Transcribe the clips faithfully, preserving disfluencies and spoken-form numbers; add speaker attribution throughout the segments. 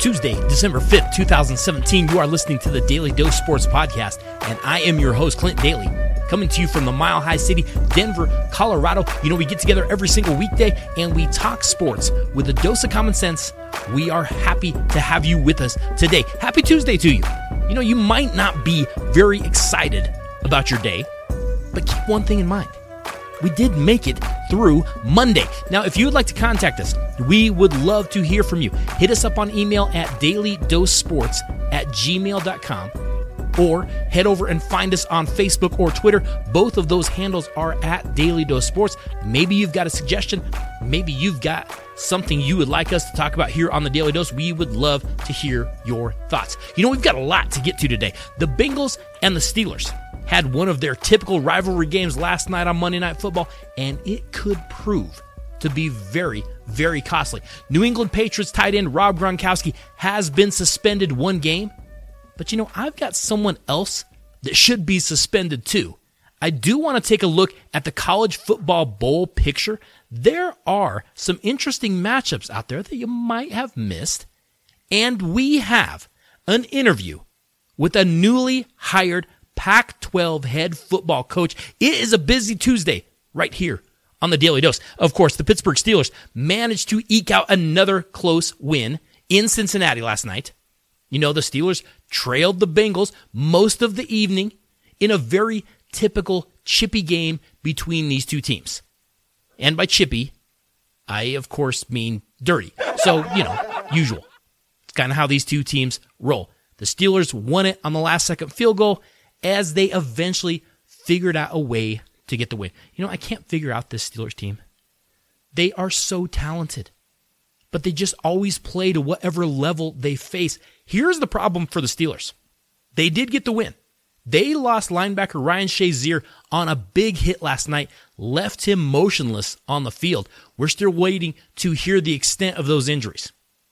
Speaker 1: Tuesday, December fifth, twenty seventeen. You are listening to the Daily Dose Sports Podcast, and I am your host, Clint Daly, coming to you from the Mile High City, Denver, Colorado. You know, we get together every single weekday, and we talk sports with a dose of common sense. We are happy to have you with us today. Happy Tuesday to you. You know, you might not be very excited about your day, but keep one thing in mind. We did make it through Monday. Now, if you would like to contact us, we would love to hear from you. Hit us up on email at dailydosesports at gmail dot com or head over and find us on Facebook or Twitter. Both of those handles are at Daily Dose Sports. Maybe you've got a suggestion. Maybe you've got something you would like us to talk about here on the Daily Dose. We would love to hear your thoughts. You know, we've got a lot to get to today. The Bengals and the Steelers had one of their typical rivalry games last night on Monday Night Football, and it could prove to be very, very costly. New England Patriots tight end Rob Gronkowski has been suspended one game, but you know, I've got someone else that should be suspended too. I do want to take a look at the college football bowl picture. There are some interesting matchups out there that you might have missed, and we have an interview with a newly hired Pac twelve head football coach. It is a busy Tuesday right here on the Daily Dose. Of course, the Pittsburgh Steelers managed to eke out another close win in Cincinnati last night. You know, the Steelers trailed the Bengals most of the evening in a very typical chippy game between these two teams. And by chippy, I, of course, mean dirty. So, you know, usual. It's kind of how these two teams roll. The Steelers won it on the last second field goal as they eventually figured out a way to get the win. You know, I can't figure out this Steelers team. They are so talented, but they just always play to whatever level they face. Here's the problem for the Steelers. They did get the win. They lost linebacker Ryan Shazier on a big hit last night, left him motionless on the field. We're still waiting to hear the extent of those injuries.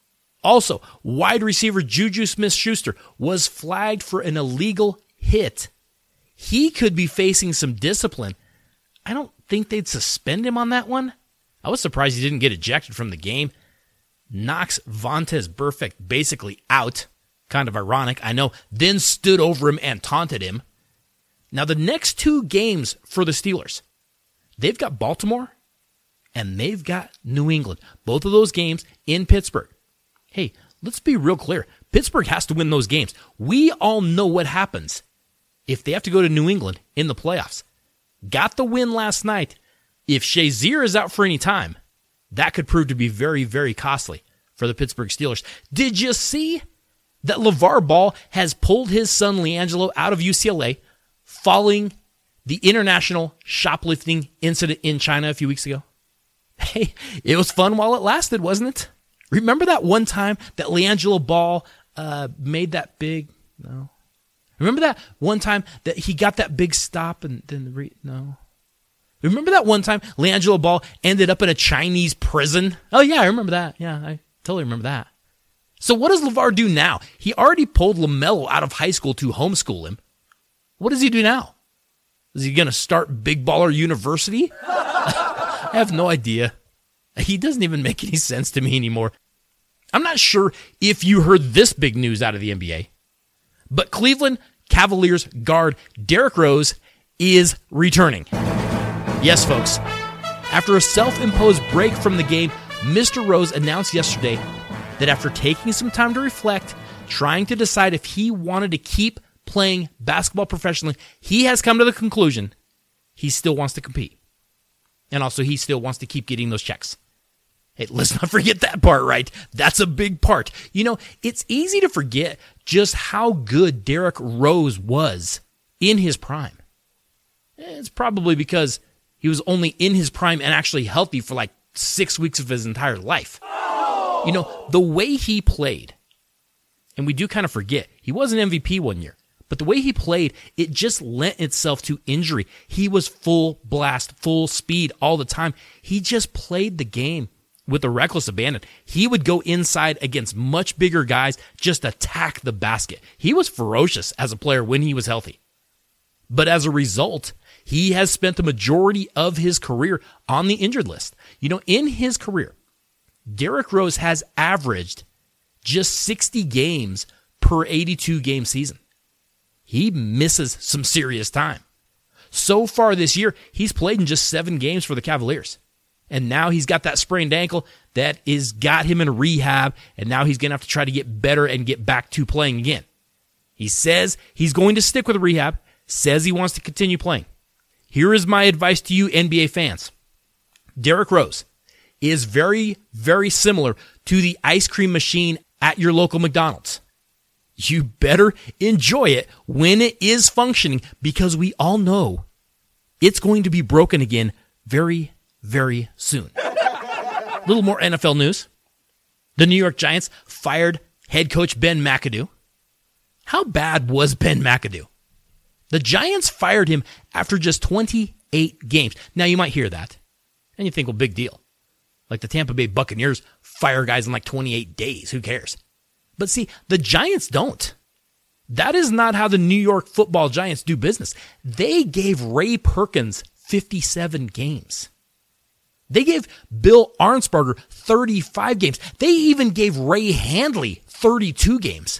Speaker 1: Also, wide receiver Juju Smith-Schuster was flagged for an illegal hit. He could be facing some discipline. I don't think they'd suspend him on that one. I was surprised he didn't get ejected from the game. Knocks Vontaze Burfict basically out. Kind of ironic, I know. Then stood over him and taunted him. Now the next two games for the Steelers, they've got Baltimore and they've got New England. Both of those games in Pittsburgh. Hey, let's be real clear. Pittsburgh has to win those games. We all know what happens if they have to go to New England in the playoffs. Got the win last night. If Shazier is out for any time, that could prove to be very, very costly for the Pittsburgh Steelers. Did you see that LeVar Ball has pulled his son LiAngelo out of U C L A following the international shoplifting incident in China a few weeks ago? Hey, it was fun while it lasted, wasn't it? Remember that one time that LiAngelo Ball uh, made that big... No. Remember that one time that he got that big stop and then... Re- no. Remember that one time LiAngelo Ball ended up in a Chinese prison? Oh, yeah, I remember that. Yeah, I totally remember that. So what does LeVar do now? He already pulled LaMelo out of high school to homeschool him. What does he do now? Is he going to start Big Baller University? I have no idea. He doesn't even make any sense to me anymore. I'm not sure if you heard this big news out of the N B A, but Cleveland Cavaliers guard Derrick Rose is returning. Yes, folks. After a self-imposed break from the game, Mister Rose announced yesterday that after taking some time to reflect, trying to decide if he wanted to keep playing basketball professionally, he has come to the conclusion he still wants to compete. And also, he still wants to keep getting those checks. Hey, let's not forget that part, right? That's a big part. You know, it's easy to forget just how good Derrick Rose was in his prime. It's probably because he was only in his prime and actually healthy for like six weeks of his entire life. You know, the way he played, and we do kind of forget, he was an M V P one year, but the way he played, it just lent itself to injury. He was full blast, full speed all the time. He just played the game with a reckless abandon. He would go inside against much bigger guys, just attack the basket. He was ferocious as a player when he was healthy. But as a result, he has spent the majority of his career on the injured list. You know, in his career, Derrick Rose has averaged just sixty games per eighty-two game season. He misses some serious time. So far this year, he's played in just seven games for the Cavaliers. And now he's got that sprained ankle that is got him in rehab, and now he's going to have to try to get better and get back to playing again. He says he's going to stick with rehab, says he wants to continue playing. Here is my advice to you N B A fans. Derrick Rose is very, very similar to the ice cream machine at your local McDonald's. You better enjoy it when it is functioning, because we all know it's going to be broken again very, very soon. A little more N F L news. The New York Giants fired head coach Ben McAdoo. How bad was Ben McAdoo? The Giants fired him after just twenty-eight games. Now, you might hear that, and you think, well, big deal. Like the Tampa Bay Buccaneers fire guys in like twenty-eight days. Who cares? But see, the Giants don't. That is not how the New York football Giants do business. They gave Ray Perkins fifty-seven games. They gave Bill Arnsparger thirty-five games. They even gave Ray Handley thirty-two games.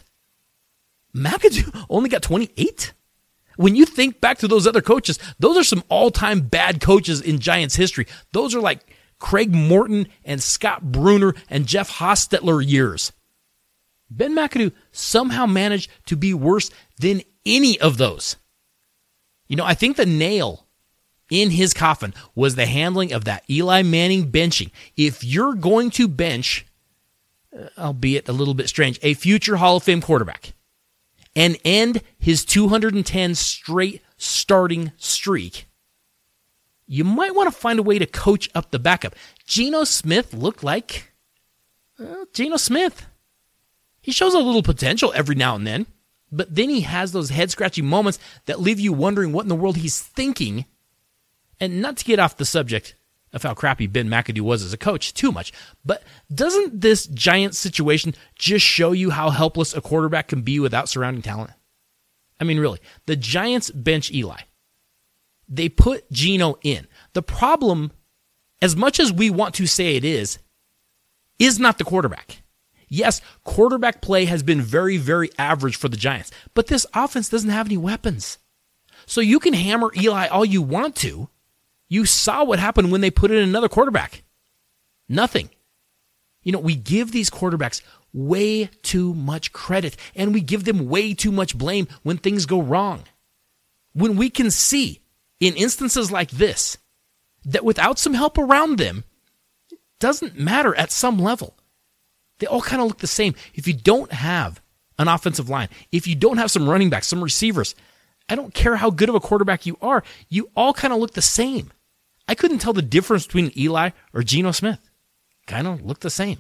Speaker 1: McAdoo only got twenty-eight? When you think back to those other coaches, those are some all-time bad coaches in Giants history. Those are like Craig Morton and Scott Brunner and Jeff Hostetler years. Ben McAdoo somehow managed to be worse than any of those. You know, I think the nail in his coffin was the handling of that Eli Manning benching. If you're going to bench, albeit a little bit strange, a future Hall of Fame quarterback, and end his two hundred ten straight starting streak, you might want to find a way to coach up the backup. Geno Smith looked like uh, Geno Smith. He shows a little potential every now and then, but then he has those head-scratching moments that leave you wondering what in the world he's thinking. And not to get off the subject of how crappy Ben McAdoo was as a coach too much, but doesn't this Giants situation just show you how helpless a quarterback can be without surrounding talent? I mean, really, the Giants bench Eli. They put Geno in. The problem, as much as we want to say it is, is not the quarterback. Yes, quarterback play has been very, very average for the Giants, but this offense doesn't have any weapons. So you can hammer Eli all you want to. You saw what happened when they put in another quarterback. Nothing. You know, we give these quarterbacks way too much credit, and we give them way too much blame when things go wrong. When we can see, in instances like this, that without some help around them, it doesn't matter at some level. They all kind of look the same. If you don't have an offensive line, if you don't have some running backs, some receivers, I don't care how good of a quarterback you are, you all kind of look the same. I couldn't tell the difference between Eli or Geno Smith. Kind of look the same.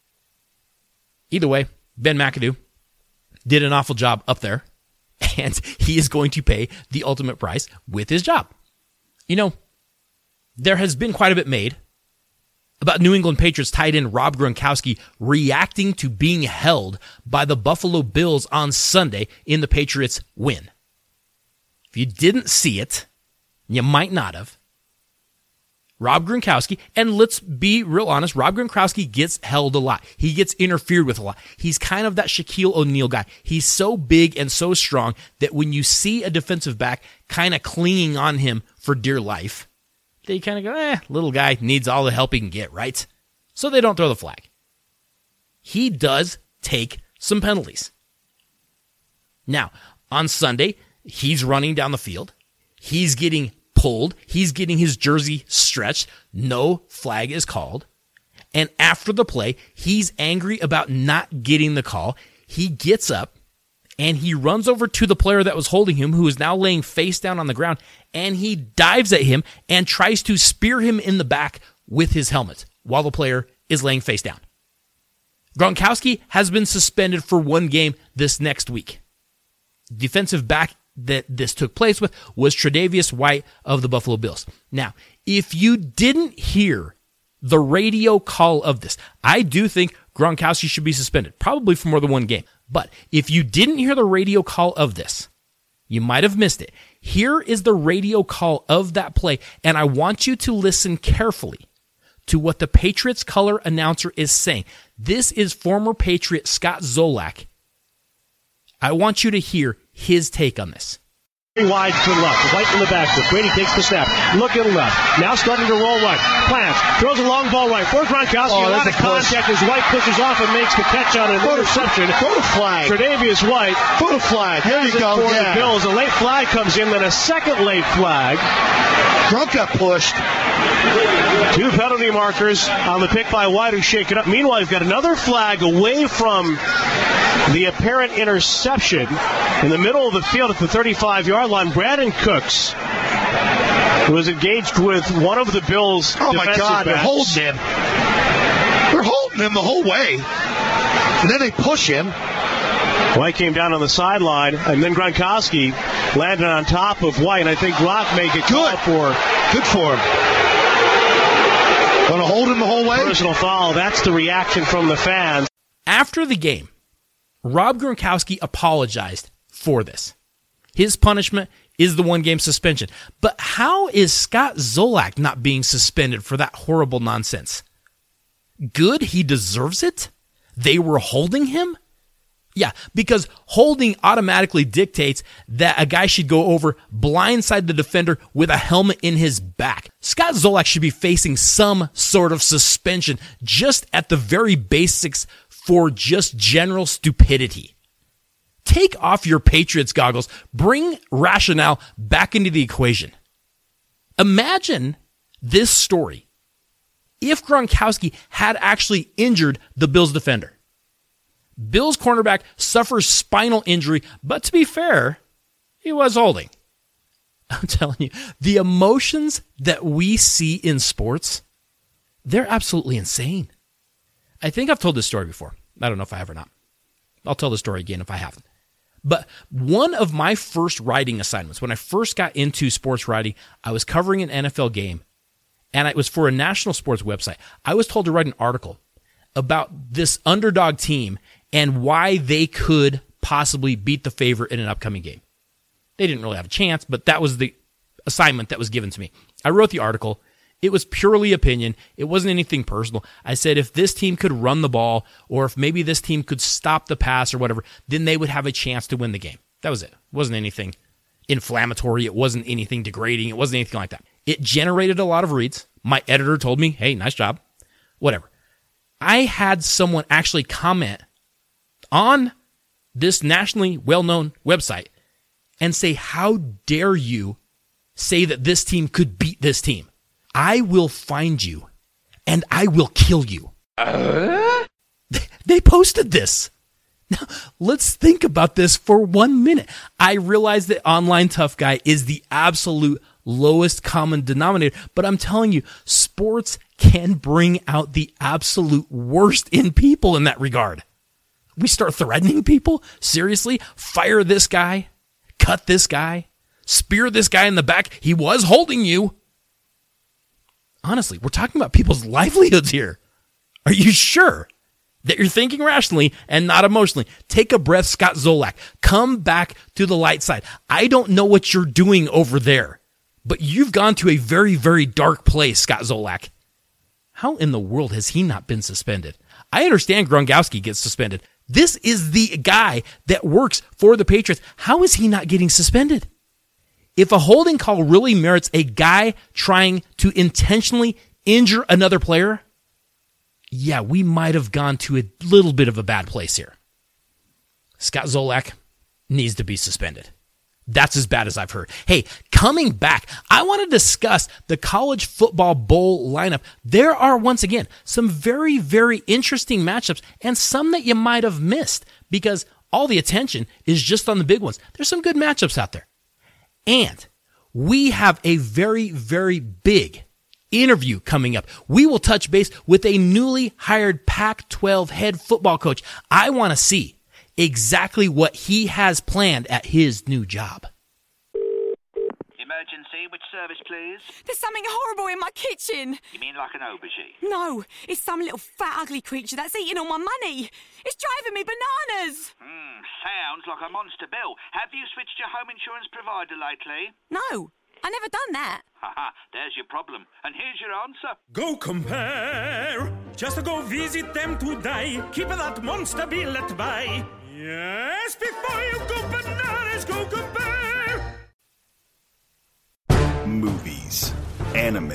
Speaker 1: Either way, Ben McAdoo did an awful job up there, and he is going to pay the ultimate price with his job. You know, there has been quite a bit made about New England Patriots tight end Rob Gronkowski reacting to being held by the Buffalo Bills on Sunday in the Patriots' win. If you didn't see it, you might not have. Rob Gronkowski, and let's be real honest, Rob Gronkowski gets held a lot. He gets interfered with a lot. He's kind of that Shaquille O'Neal guy. He's so big and so strong that when you see a defensive back kind of clinging on him for dear life, they kind of go, eh, little guy needs all the help he can get, right? So they don't throw the flag. He does take some penalties. Now, on Sunday, he's running down the field. He's getting pulled. He's getting his jersey stretched. No flag is called. And after the play, he's angry about not getting the call. He gets up and he runs over to the player that was holding him, who is now laying face down on the ground, and he dives at him and tries to spear him in the back with his helmet while the player is laying face down. Gronkowski has been suspended for one game this next week. Defensive back that this took place with was Tre'Davious White of the Buffalo Bills. Now, if you didn't hear the radio call of this, I do think Gronkowski should be suspended, probably for more than one game. But if you didn't hear the radio call of this, you might have missed it. Here is the radio call of that play, and I want you to listen carefully to what the Patriots color announcer is saying. This is former Patriot Scott Zolak. I want you to hear his take on this.
Speaker 2: Wide to the left. White in the backfield. Brady takes the snap. Look in left. Now starting to roll right. Plants. Throws a long ball right. For Gronkowski. Oh, a lot of contact as White pushes off and makes the catch on an interception.
Speaker 3: Throw the flag.
Speaker 2: Tre'Davious White.
Speaker 3: Throw the flag. There you go.
Speaker 2: For
Speaker 3: yeah.
Speaker 2: the Bills. A late flag comes in, then a second late flag.
Speaker 3: Gronk got pushed.
Speaker 2: Two penalty markers on the pick by White, who shake it up. Meanwhile, you've got another flag away from the apparent interception in the middle of the field at the thirty-five-yard line. Brandon Cooks was engaged with one of the Bills'
Speaker 3: Oh, my God,
Speaker 2: backs.
Speaker 3: they're holding him. They're holding him the whole way. And then they push him.
Speaker 2: White came down on the sideline, and then Gronkowski landed on top of White. And I think Gronk may get called for.
Speaker 3: Good for him. Going to hold him the whole way?
Speaker 2: Personal foul. That's the reaction from the fans.
Speaker 1: After the game, Rob Gronkowski apologized for this. His punishment is the one-game suspension. But how is Scott Zolak not being suspended for that horrible nonsense? Good, he deserves it? They were holding him? Yeah, because holding automatically dictates that a guy should go over blindside the defender with a helmet in his back. Scott Zolak should be facing some sort of suspension just at the very basics for just general stupidity. Take off your Patriots goggles. Bring rationale back into the equation. Imagine this story if Gronkowski had actually injured the Bills defender. Bills cornerback suffers spinal injury, but to be fair, he was holding. I'm telling you, the emotions that we see in sports, they're absolutely insane. I think I've told this story before. I don't know if I have or not. I'll tell the story again if I haven't. But one of my first writing assignments, when I first got into sports writing, I was covering an N F L game, and it was for a national sports website. I was told to write an article about this underdog team and why they could possibly beat the favorite in an upcoming game. They didn't really have a chance, but that was the assignment that was given to me. I wrote the article. It was purely opinion. It wasn't anything personal. I said if this team could run the ball, or if maybe this team could stop the pass or whatever, then they would have a chance to win the game. That was it. It wasn't anything inflammatory. It wasn't anything degrading. It wasn't anything like that. It generated a lot of reads. My editor told me, hey, nice job. Whatever. I had someone actually comment on this nationally well-known website and say, how dare you say that this team could beat this team? I will find you and I will kill you. Uh? They posted this. Now, let's think about this for one minute. I realize that Online Tough Guy is the absolute lowest common denominator, but I'm telling you, sports can bring out the absolute worst in people in that regard. We start threatening people? Seriously? Fire this guy? Cut this guy? Spear this guy in the back? He was holding you. Honestly, we're talking about people's livelihoods here. Are you sure that you're thinking rationally and not emotionally? Take a breath, Scott Zolak. Come back to the light side. I don't know what you're doing over there, but you've gone to a very, very dark place, Scott Zolak. How in the world has he not been suspended? I understand Gronkowski gets suspended. This is the guy that works for the Patriots. How is he not getting suspended? If a holding call really merits a guy trying to intentionally injure another player, yeah, we might have gone to a little bit of a bad place here. Scott Zolak needs to be suspended. That's as bad as I've heard. Hey, coming back, I want to discuss the college football bowl lineup. There are, once again, some very, very interesting matchups and some that you might have missed because all the attention is just on the big ones. There's some good matchups out there. And we have a very, very big interview coming up. We will touch base with a newly hired Pac twelve head football coach. I want to see exactly what he has planned at his new job.
Speaker 4: Emergency, which service, please?
Speaker 5: There's something horrible in my kitchen.
Speaker 4: You mean like an aubergine?
Speaker 5: No, it's some little fat, ugly creature that's eating all my money. It's driving me bananas.
Speaker 4: Hmm, sounds like a monster bill. Have you switched your home insurance provider lately?
Speaker 5: No. I never done that.
Speaker 4: Haha, there's your problem. And here's your answer.
Speaker 6: Go compare. Just go visit them today. Keep that monster bill at bay. Yes, before you go bananas, go compare.
Speaker 7: Movies, anime,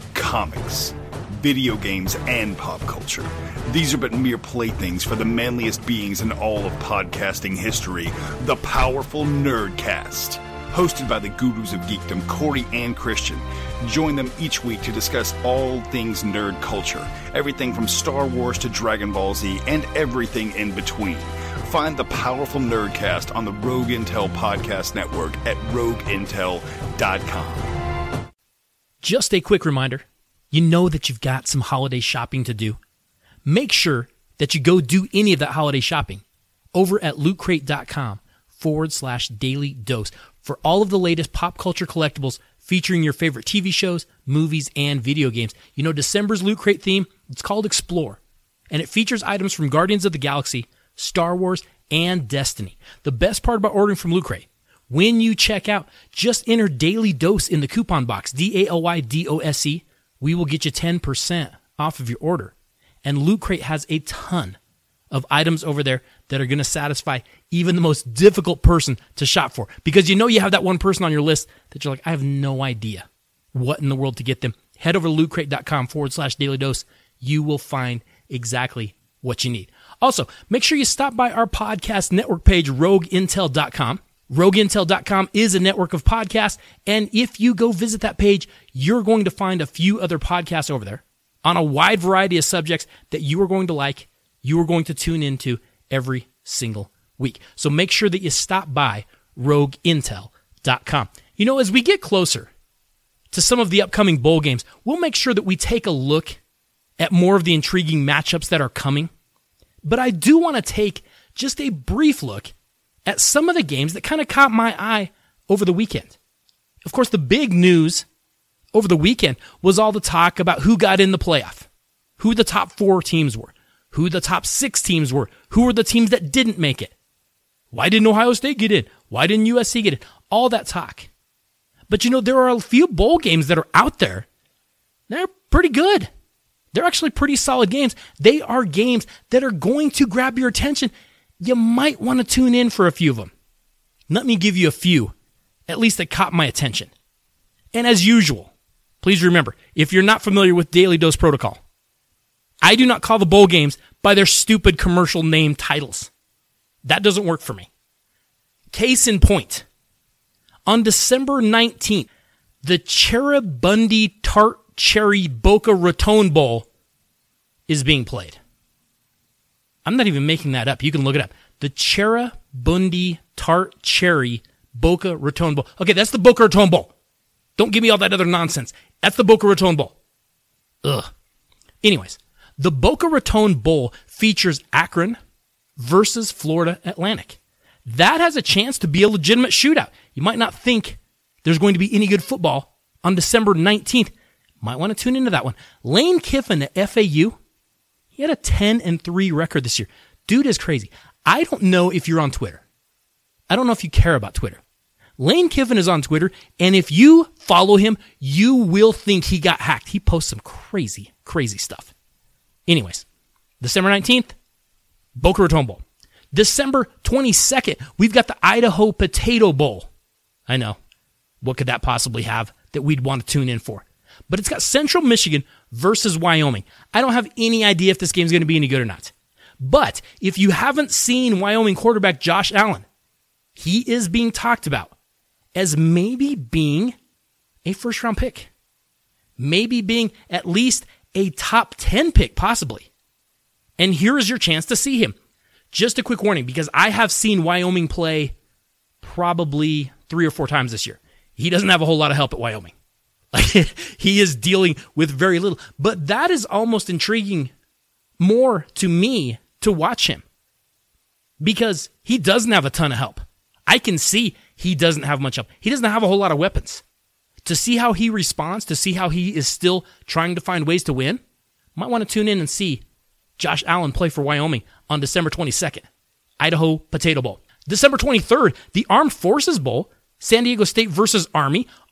Speaker 7: comics, video games, and pop culture. These are but mere playthings for the manliest beings in all of podcasting history, the Powerful Nerdcast. Hosted by the gurus of geekdom, Corey and Christian. Join them each week to discuss all things nerd culture, everything from Star Wars to Dragon Ball Z, and everything in between. Find the Powerful Nerdcast on the Rogue Intel Podcast Network at rogue intel dot com.
Speaker 1: Just a quick reminder, you know that you've got some holiday shopping to do. Make sure that you go do any of that holiday shopping over at lootcrate.com forward slash daily dose for all of the latest pop culture collectibles featuring your favorite T V shows, movies, and video games. You know, December's Loot Crate theme, it's called Explore, and it features items from Guardians of the Galaxy, Star Wars, and Destiny. The best part about ordering from Loot Crate, when you check out, just enter Daily Dose in the coupon box, D A L Y D O S E. We will get you ten percent off of your order. And Loot Crate has a ton of items over there that are going to satisfy even the most difficult person to shop for. Because you know you have that one person on your list that you're like, I have no idea what in the world to get them. Head over to lootcrate.com forward slash daily dose. You will find exactly what you need. Also, make sure you stop by our podcast network page, rogue intel dot com. rogue intel dot com is a network of podcasts, and if you go visit that page, you're going to find a few other podcasts over there on a wide variety of subjects that you are going to like, you are going to tune into every single week. So make sure that you stop by rogue intel dot com. You know, as we get closer to some of the upcoming bowl games, we'll make sure that we take a look at more of the intriguing matchups that are coming. But I do want to take just a brief look at some of the games that kind of caught my eye over the weekend. Of course, the big news over the weekend was all the talk about who got in the playoff, who the top four teams were, who the top six teams were, who were the teams that didn't make it. Why didn't Ohio State get in? Why didn't U S C get in? All that talk. But you know, there are a few bowl games that are out there. They're pretty good. They're actually pretty solid games. They are games that are going to grab your attention. You might want to tune in for a few of them. Let me give you a few, at least that caught my attention. And as usual, please remember, if you're not familiar with Daily Dose Protocol, I do not call the bowl games by their stupid commercial name titles. That doesn't work for me. Case in point, on December nineteenth, the Cheribundi Tart Cherry Boca Raton Bowl is being played. I'm not even making that up. You can look it up. The Cheribundi Tart Cherry Boca Raton Bowl. Okay, that's the Boca Raton Bowl. Don't give me all that other nonsense. That's the Boca Raton Bowl. Ugh. Anyways, the Boca Raton Bowl features Akron versus Florida Atlantic. That has a chance to be a legitimate shootout. You might not think there's going to be any good football on December nineteenth. Might want to tune into that one. Lane Kiffin at F A U, he had a ten and three record this year. Dude is crazy. I don't know if you're on Twitter. I don't know if you care about Twitter. Lane Kiffin is on Twitter, and if you follow him, you will think he got hacked. He posts some crazy, crazy stuff. Anyways, December nineteenth, Boca Raton Bowl. December twenty-second, we've got the Idaho Potato Bowl. I know. What could that possibly have that we'd want to tune in for? But it's got Central Michigan versus Wyoming. I don't have any idea if this game's going to be any good or not. But if you haven't seen Wyoming quarterback Josh Allen, he is being talked about as maybe being a first-round pick. Maybe being at least a top ten pick, possibly. And here is your chance to see him. Just a quick warning, because I have seen Wyoming play probably three or four times this year. He doesn't have a whole lot of help at Wyoming. Like, he is dealing with very little. But that is almost intriguing more to me to watch him, because he doesn't have a ton of help. I can see he doesn't have much help. He doesn't have a whole lot of weapons. To see how he responds, to see how he is still trying to find ways to win, might want to tune in and see Josh Allen play for Wyoming on December twenty-second. Idaho Potato Bowl. December twenty-third, the Armed Forces Bowl, San Diego State versus Army.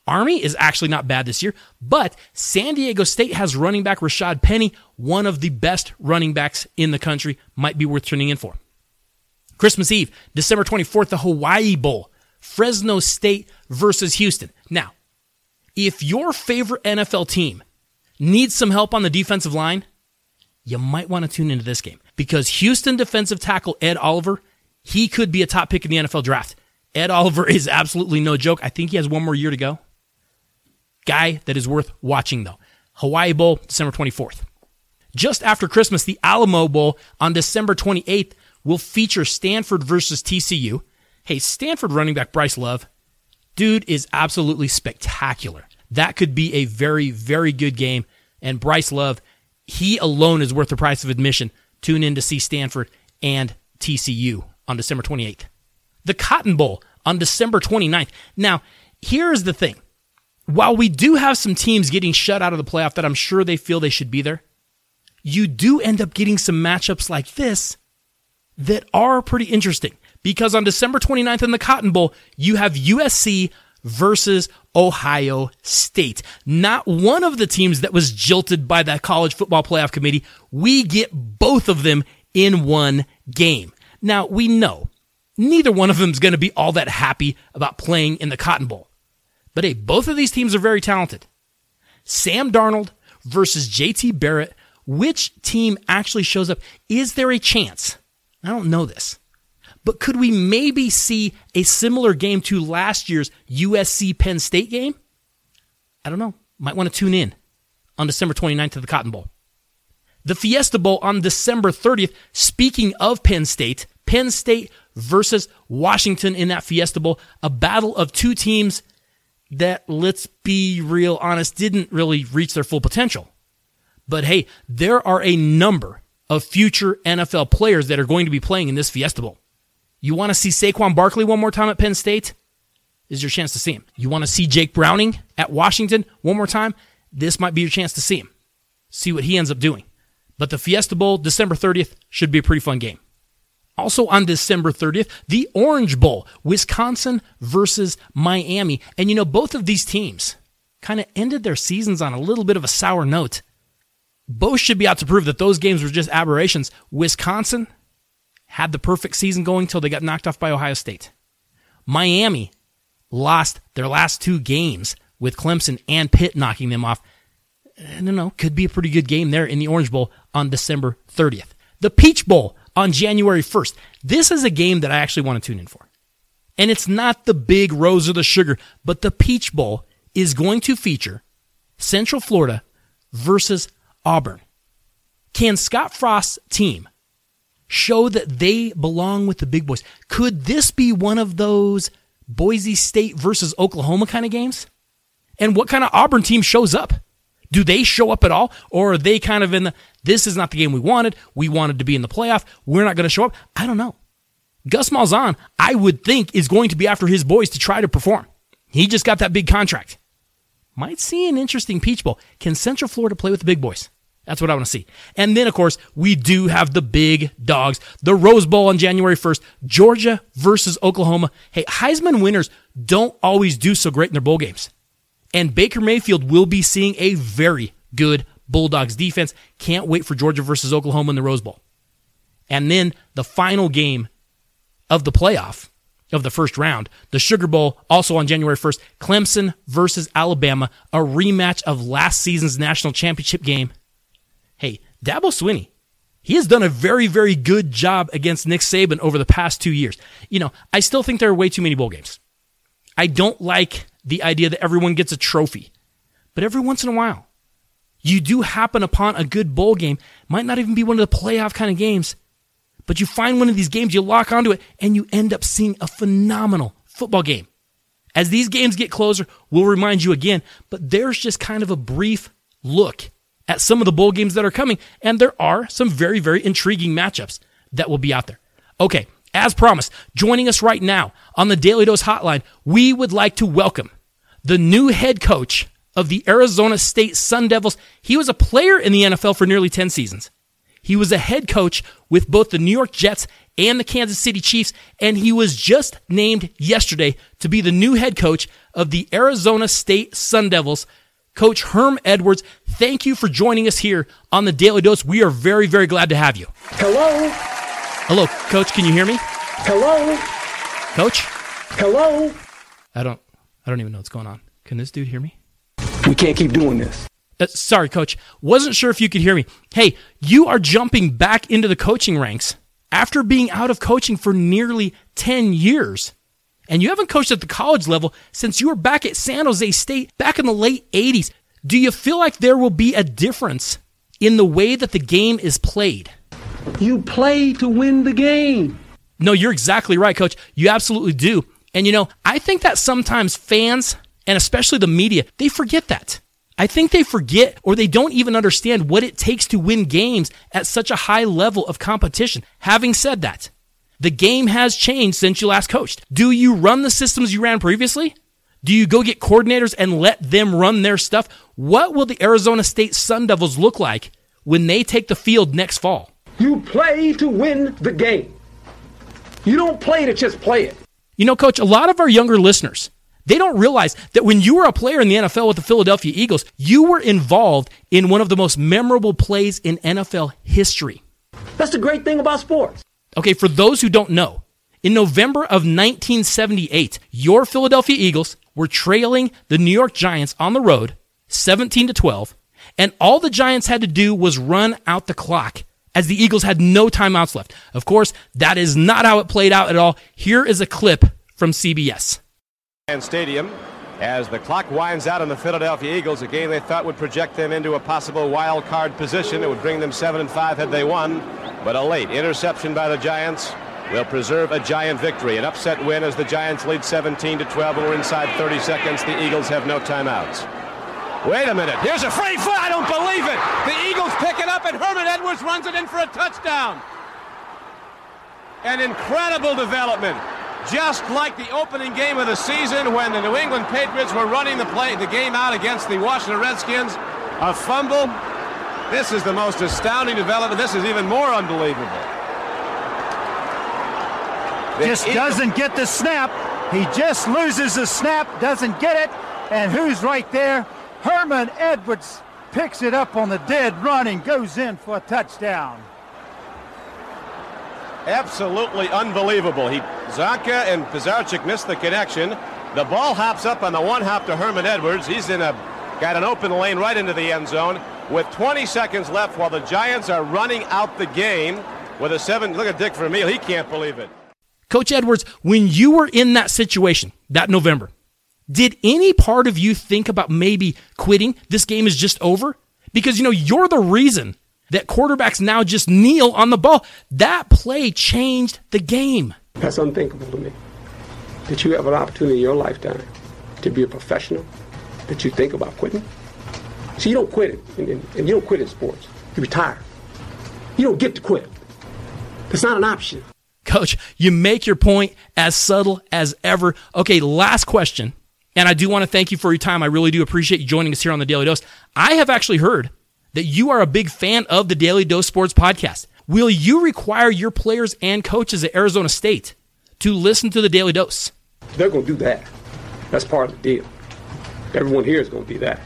Speaker 1: Army is actually not bad this year, but San Diego State has running back Rashad Penny, one of the best running backs in the country, might be worth tuning in for. Christmas Eve, December twenty-fourth, the Hawaii Bowl, Fresno State versus Houston. Now, if your favorite N F L team needs some help on the defensive line, you might want to tune into this game because Houston defensive tackle Ed Oliver, he could be a top pick in the N F L draft. Ed Oliver is absolutely no joke. I think he has one more year to go. Guy that is worth watching, though. Hawaii Bowl, December twenty-fourth. Just after Christmas, the Alamo Bowl on December twenty-eighth will feature Stanford versus T C U. Hey, Stanford running back Bryce Love, dude is absolutely spectacular. That could be a very, very good game. And Bryce Love, he alone is worth the price of admission. Tune in to see Stanford and T C U on December twenty-eighth. The Cotton Bowl on December twenty-ninth. Now, here's the thing. While we do have some teams getting shut out of the playoff that I'm sure they feel they should be there, you do end up getting some matchups like this that are pretty interesting. Because on December twenty-ninth in the Cotton Bowl, you have U S C versus Ohio State. Not one of the teams that was jilted by the College Football Playoff Committee. We get both of them in one game. Now, we know neither one of them is going to be all that happy about playing in the Cotton Bowl. But hey, both of these teams are very talented. Sam Darnold versus J T Barrett. Which team actually shows up? Is there a chance? I don't know this. But could we maybe see a similar game to last year's U S C Penn State game? I don't know. Might want to tune in on December twenty-ninth to the Cotton Bowl. The Fiesta Bowl on December thirtieth. Speaking of Penn State, Penn State versus Washington in that Fiesta Bowl. A battle of two teams that, let's be real honest, didn't really reach their full potential. But hey, there are a number of future N F L players that are going to be playing in this Fiesta Bowl. You want to see Saquon Barkley one more time at Penn State? This is your chance to see him. You want to see Jake Browning at Washington one more time? This might be your chance to see him. See what he ends up doing. But the Fiesta Bowl, December thirtieth, should be a pretty fun game. Also on December thirtieth, the Orange Bowl, Wisconsin versus Miami. And you know, both of these teams kind of ended their seasons on a little bit of a sour note. Both should be out to prove that those games were just aberrations. Wisconsin had the perfect season going until they got knocked off by Ohio State. Miami lost their last two games with Clemson and Pitt knocking them off. I don't know, could be a pretty good game there in the Orange Bowl on December thirtieth. The Peach Bowl on January first. This is a game that I actually want to tune in for. And it's not the big rose or the sugar, but the Peach Bowl is going to feature Central Florida versus Auburn. Can Scott Frost's team show that they belong with the big boys? Could this be one of those Boise State versus Oklahoma kind of games? And what kind of Auburn team shows up? Do they show up at all? Or are they kind of in the, this is not the game we wanted. We wanted to be in the playoff. We're not going to show up. I don't know. Gus Malzahn, I would think, is going to be after his boys to try to perform. He just got that big contract. Might see an interesting Peach Bowl. Can Central Florida play with the big boys? That's what I want to see. And then, of course, we do have the big dogs. The Rose Bowl on January first. Georgia versus Oklahoma. Hey, Heisman winners don't always do so great in their bowl games. And Baker Mayfield will be seeing a very good Bulldogs defense. Can't wait for Georgia versus Oklahoma in the Rose Bowl. And then the final game of the playoff of the first round, the Sugar Bowl, also on January first. Clemson versus Alabama, a rematch of last season's national championship game. Hey, Dabo Swinney, he has done a very, very good job against Nick Saban over the past two years. You know, I still think there are way too many bowl games. I don't like the idea that everyone gets a trophy. But every once in a while, you do happen upon a good bowl game. Might not even be one of the playoff kind of games. But you find one of these games, you lock onto it, and you end up seeing a phenomenal football game. As these games get closer, we'll remind you again, but there's just kind of a brief look at some of the bowl games that are coming, and there are some very, very intriguing matchups that will be out there. Okay, as promised, joining us right now on the Daily Dose Hotline, we would like to welcome the new head coach of the Arizona State Sun Devils. He was a player in the N F L for nearly ten seasons. He was a head coach with both the New York Jets and the Kansas City Chiefs, and he was just named yesterday to be the new head coach of the Arizona State Sun Devils. Coach Herm Edwards, thank you for joining us here on the Daily Dose. We are very, very glad to have you.
Speaker 8: Hello?
Speaker 1: Hello, Coach, can you hear me?
Speaker 8: Hello?
Speaker 1: Coach?
Speaker 8: Hello?
Speaker 1: I don't I don't even know what's going on. Can this dude hear me?
Speaker 8: We can't keep doing this.
Speaker 1: Uh, sorry, Coach. Wasn't sure if you could hear me. Hey, you are jumping back into the coaching ranks after being out of coaching for nearly ten years. And you haven't coached at the college level since you were back at San Jose State back in the late eighties. Do you feel like there will be a difference in the way that the game is played?
Speaker 8: You play to win the game.
Speaker 1: No, you're exactly right, Coach. You absolutely do. And you know, I think that sometimes fans, and especially the media, they forget that. I think they forget or they don't even understand what it takes to win games at such a high level of competition. Having said that, the game has changed since you last coached. Do you run the systems you ran previously? Do you go get coordinators and let them run their stuff? What will the Arizona State Sun Devils look like when they take the field next fall?
Speaker 8: You play to win the game. You don't play to just play it.
Speaker 1: You know, Coach, a lot of our younger listeners, they don't realize that when you were a player in the N F L with the Philadelphia Eagles, you were involved in one of the most memorable plays in N F L history.
Speaker 8: That's the great thing about sports.
Speaker 1: Okay, for those who don't know, in November of nineteen seventy-eight, your Philadelphia Eagles were trailing the New York Giants on the road, seventeen to twelve, and all the Giants had to do was run out the clock as the Eagles had no timeouts left. Of course, that is not how it played out at all. Here is a clip from C B S.
Speaker 9: Stadium as the clock winds out on the Philadelphia Eagles, a game they thought would project them into a possible wild card position. It would bring them seven and five had they won, but a late interception by the Giants will preserve a Giant victory. An upset win as the Giants lead seventeen to twelve, and we're inside thirty seconds. The Eagles have no timeouts. Wait a minute, here's a free foot, I don't believe it! The Eagles pick it up and Herman Edwards runs it in for a touchdown. An incredible development. Just like the opening game of the season when the New England Patriots were running the play, the game out against the Washington Redskins. A fumble. This is the most astounding development. This is even more unbelievable. The
Speaker 10: just Eagles doesn't get the snap. He just loses the snap, doesn't get it. And who's right there? Herman Edwards picks it up on the dead run and goes in for a touchdown.
Speaker 9: Absolutely unbelievable. He, Zonka and Pizarchik missed the connection. The ball hops up on the one hop to Herman Edwards. He's in a got an open lane right into the end zone with twenty seconds left while the Giants are running out the game with a seven. Look at Dick Vermeil. He can't believe it.
Speaker 1: Coach Edwards, when you were in that situation that November, did any part of you think about maybe quitting? This game is just over? Because, you know, you're the reason that quarterbacks now just kneel on the ball. That play changed the game.
Speaker 8: That's unthinkable to me. That you have an opportunity in your lifetime to be a professional, that you think about quitting. See, you don't quit it, and, and, and you don't quit in sports. You retire. You don't get to quit. That's not an option.
Speaker 1: Coach, you make your point as subtle as ever. Okay, last question. And I do want to thank you for your time. I really do appreciate you joining us here on the Daily Dose. I have actually heard that you are a big fan of the Daily Dose Sports Podcast. Will you require your players and coaches at Arizona State to listen to the Daily Dose?
Speaker 8: They're going to do that. That's part of the deal. Everyone here is going to do that.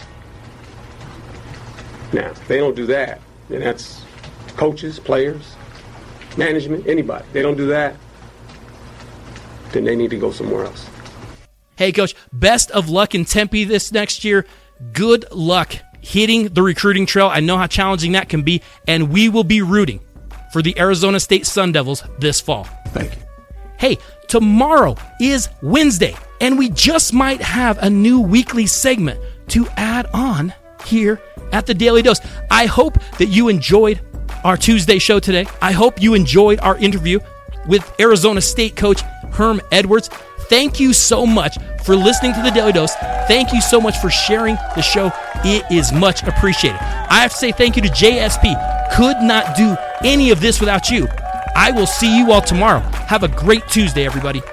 Speaker 8: Now, if they don't do that, then that's coaches, players, management, anybody. They don't do that, then they need to go somewhere else.
Speaker 1: Hey, Coach, best of luck in Tempe this next year. Good luck hitting the recruiting trail. I know how challenging that can be, and we will be rooting for the Arizona State Sun Devils this fall.
Speaker 3: Thank you.
Speaker 1: Hey, tomorrow is Wednesday, and we just might have a new weekly segment to add on here at the Daily Dose. I hope that you enjoyed our Tuesday show today. I hope you enjoyed our interview with Arizona State coach Herm Edwards. Thank you so much for listening to the Daily Dose. Thank you so much for sharing the show. It is much appreciated. I have to say thank you to J S P. Could not do any of this without you. I will see you all tomorrow. Have a great Tuesday, everybody.